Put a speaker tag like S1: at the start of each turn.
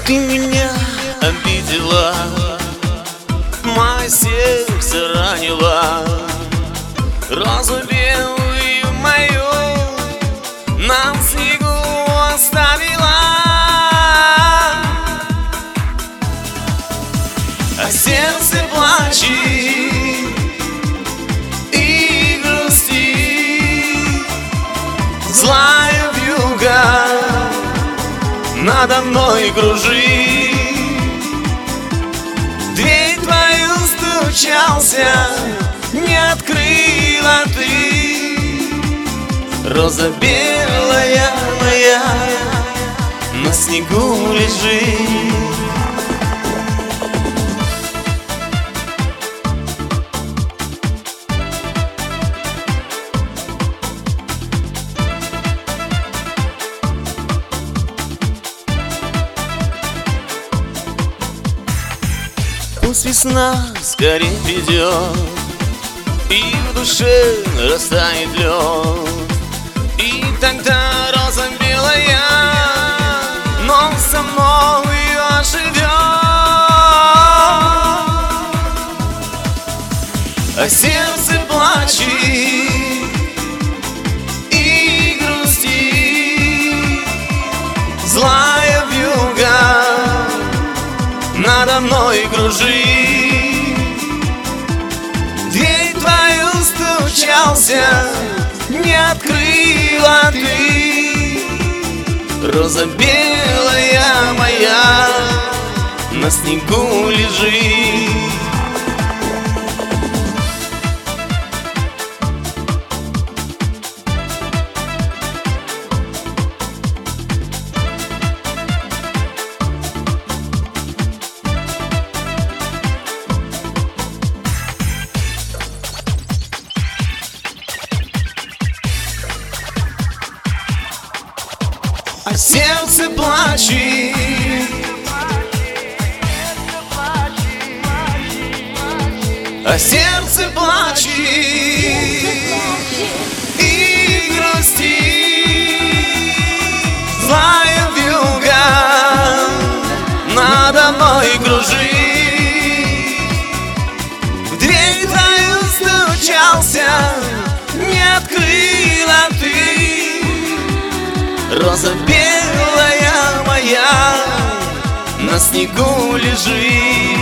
S1: Ты меня обидела, мое сердце ранила, розу белую мою на снегу оставила, а сердце плачет и грустит, злая вьюга надо мной кружит. Дверь твою стучался, не открыла ты. Роза белая моя на снегу лежит. Пусть весна скорее придет, и в душе растает лед, и тогда роза белая, но со мною оживет. А сердце плачет и грустит, злая вьюга надо мной кружит. Дверь твою стучался, не открыла ты. Роза белая моя на снегу лежит. А сердце плачет а сердце плачет и грустит, злая вьюга надо мной кружит. В дверь твою стучался, не открыла ты. Роза белая моя на снегу лежит.